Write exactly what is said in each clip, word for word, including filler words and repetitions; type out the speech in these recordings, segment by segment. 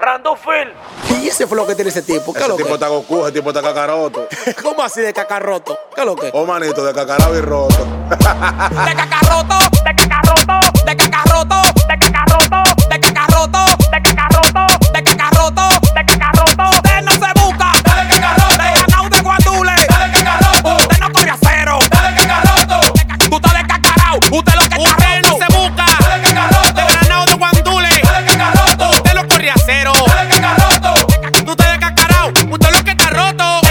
Randofil. ¿Y ese flow que tiene ese tipo? ¿Qué es Ese lo que? tipo está Goku, ese tipo está cacaroto. ¿Cómo así de cacarroto? ¿Qué es lo que? Oh, manito, de cacarao y roto. De cacarroto, de cacarroto, de cacarroto, de cacarroto, de cacarroto, de cacarroto, de cacarroto, de cacarroto. Usted no se busca, dale cacarroto. De ganado de guandule, dale cacarroto. Usted no corre acero, dale cacarroto. Tú estás de cacarao, usted lo que está Usted no se busca, dale cacarroto. de granado de guandule, Dale cacarroto, usted lo corre acero. dale cacarroto. Tú estás de cacarao, usted lo que está roto.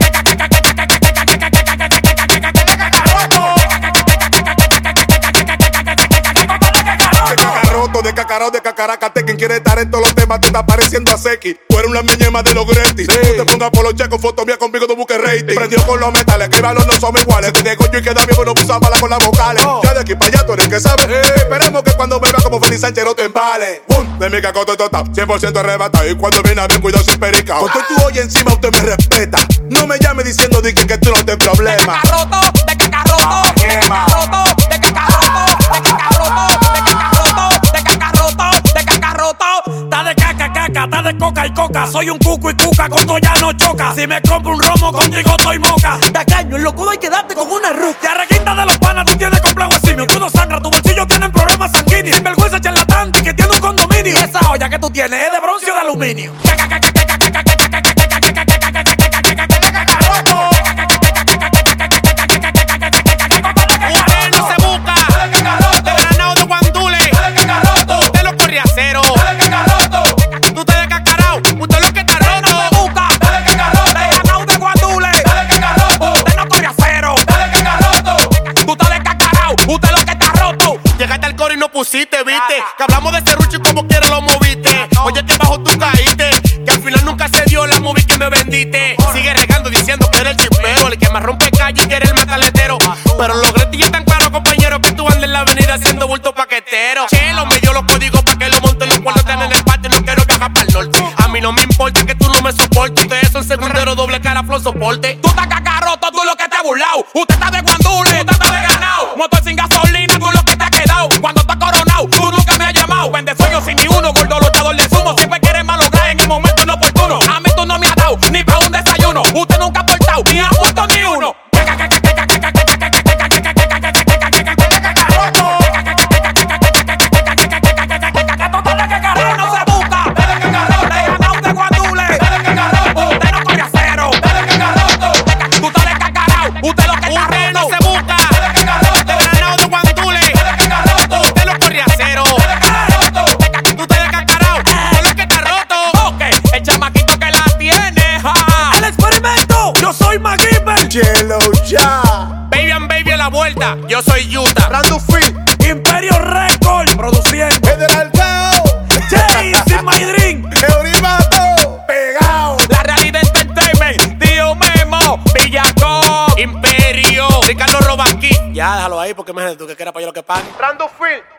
De cacarao, de cacaracate, quien quiere estar en todos los temas te está pareciendo a Seki. Tú eres una meñema de los Gretti. Sí. Tú te pongas por los checos, foto mía conmigo, no busques rating. Prendió con los metales, que valor no somos iguales. Te digo yo y queda bien, no usa bala con las vocales. Oh. Ya de aquí para allá tú eres el que sabe. Eh. Esperemos que cuando me vea como Feliz Sánchez no te embale. Boom, de mi cacoto tota, cien por ciento arrebatado. Y cuando viene a ver, cuidado sin perica. Con todo tu hoy encima usted me respeta. No me llame diciendo di que, que tú no tienes problema. De cacarroto, de cacarroto, de cacarroto, de cacarroto, de cacarroto, de cacarroto, de cacarroto, de cacarroto. Está de caca, caca, está de coca y coca. Soy un cuco y cuca, con ya no choca. Si me compro un romo, contigo soy moca. Tacaño, en loco hay que darte con una ruca. Te arreguinda de los panas, tú tienes complejo de simio. Tú no sangras, tu bolsillo tienen problemas sanguíneos. Sin vergüenza charlatán, que tiene un condominio. Y esa olla que tú tienes es de bronce o de aluminio. Usted no se busca, de granado de guandule, usted lo corre acero. Tú estás de cacarao, usted lo que está roto. Busca, dale cacarroto, de ganado de guandule, dale cacarroto. Usted no corre acero, dale cacarroto. Tú estás de cacarao, usted lo que está roto. Llegaste al coro y no pusiste, viste. Que hablamos de serrucho y como quiera lo moviste. Oye, que bajo tú caíste. Que al final nunca se dio la movie que me vendiste. Sigue regando diciendo que eres el chipero, el que más rompe calle y que eres el mataletero. Pero los gretillos tan claros, compañero, que tú andes en la avenida haciendo bulto paquetero. Chelo, me dio los códigos pa' que lo monten los cuartos están en el patio y no quiero viajar para el norte. A mí no me importa que tú no me soportes. Ustedes son segunderos, doble cara, flow soporte. Tú estás cacarroto, tú lo que te has burlado. Usted está de guandule, usted está de ganado. Motor sin gasolina, tú lo que te has quedado. Cuando estás coronado, tú nunca me has llamado. Vende sueños sin ni uno, gordo luchador de sumo. Siempre quieres malograr en el momento inoportuno. A mí tú no me has dado ni para un desayuno. Usted nunca ha aportado, ni ha puesto ni uno. Usted lo que está Usted no roto. se busca, de granado de guandule, usted lo corre acero. Tú estás de cacarao, usted lo que está roto. Ok, el chamaquito que la tiene, ja. ¡El experimento! ¡Yo soy MacGyver! Yellow ya. Baby and baby a la vuelta, yo soy Utah. Randofil, Imperio Record produciendo. General Cao. Chase in my dream. Eurimato, pegao. La realidad entertainment, Tío Memo, Villacón. Imperio, Ricardo Robaquí. Ya, déjalo ahí porque imagínate tú que quieras para yo lo que pague. Randofil.